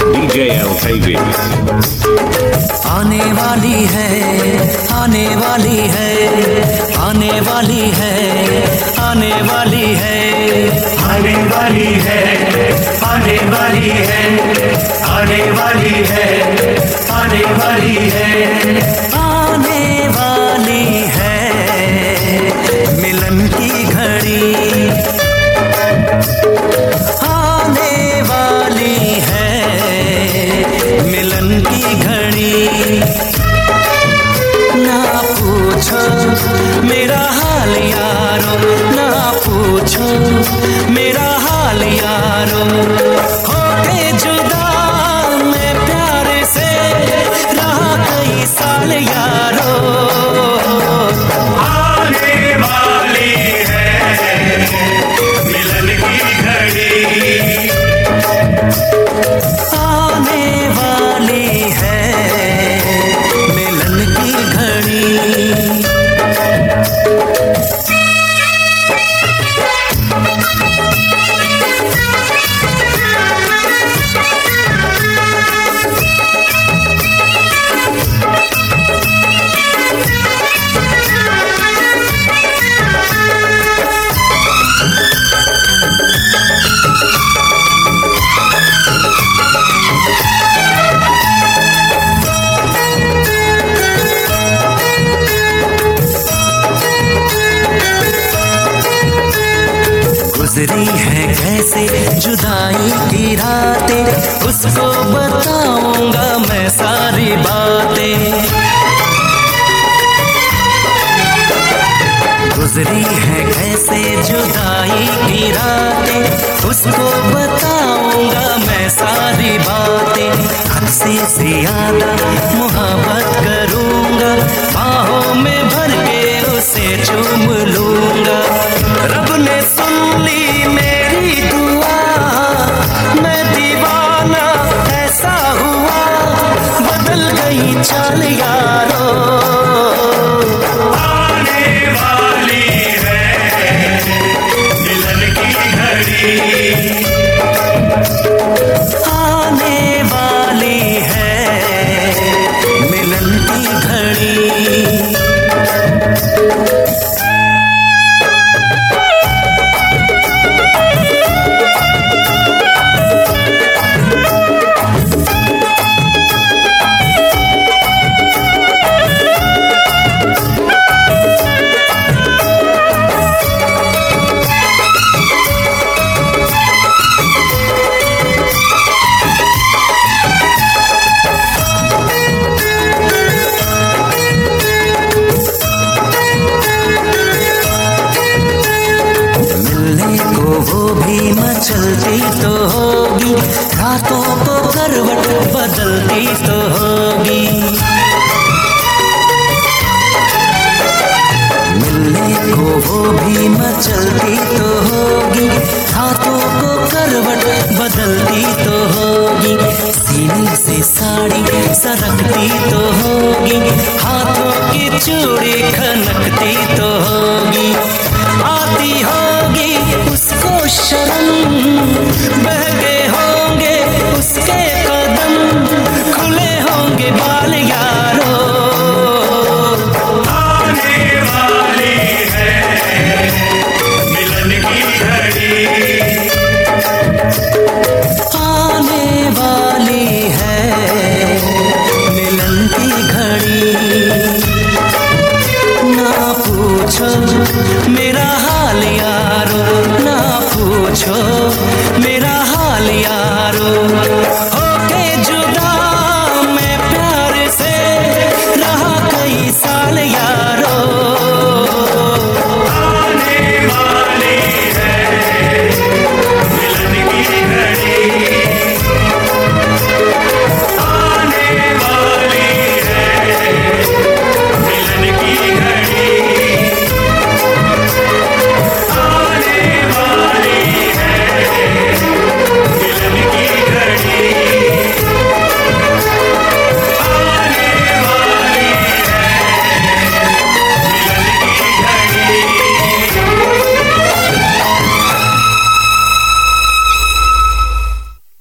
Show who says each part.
Speaker 1: DJ LKB।
Speaker 2: आने वाली है, आने वाली है, आने वाली है, आने वाली है,
Speaker 3: आने वाली है, आने वाली है, आने वाली है, आने वाली है,
Speaker 2: आने वाली है मिलन की घड़ी, आने वाली है मिलन की घड़ी। ना पूछो मेरा हाल यारो, ना पूछो मेरा हाल यारो, होके जुदा मैं प्यार से रहा कई साल यारो।
Speaker 3: आने वाली है मिलन की घड़ी,
Speaker 2: आने वाली है मिलन की घड़ी। गुजरी है कैसे जुदाई की रातें, उसको बताऊंगा मैं सारी बातें। गुजरी है कैसे जुदाई की रातें, उसको बताऊंगा मैं सारी बातें। हद से ज्यादा मोहब्बत करूंगा, बाहों में भर के उसे चूम लूंगा। रब ने सुन ली मेरी दुआ, मैं दीवाना ऐसा हुआ, बदल गई चाल यारो।
Speaker 3: आने वाली है मिलन की घड़ी,
Speaker 2: आने वाली है मिलन की घड़ी। वो भी मचलती तो होगी, रातों को करवट बदलती तो होगी। मिलने को वो भी मचलती तो होगी, रातों को करवट बदलती तो होगी। सीने से साड़ी सरकती तो होगी, हाथों की चूड़ी खनकती तो होगी। आती होगी उसको शर्म, बहके होंगे उसके कदम, खुले होंगे बाल यार।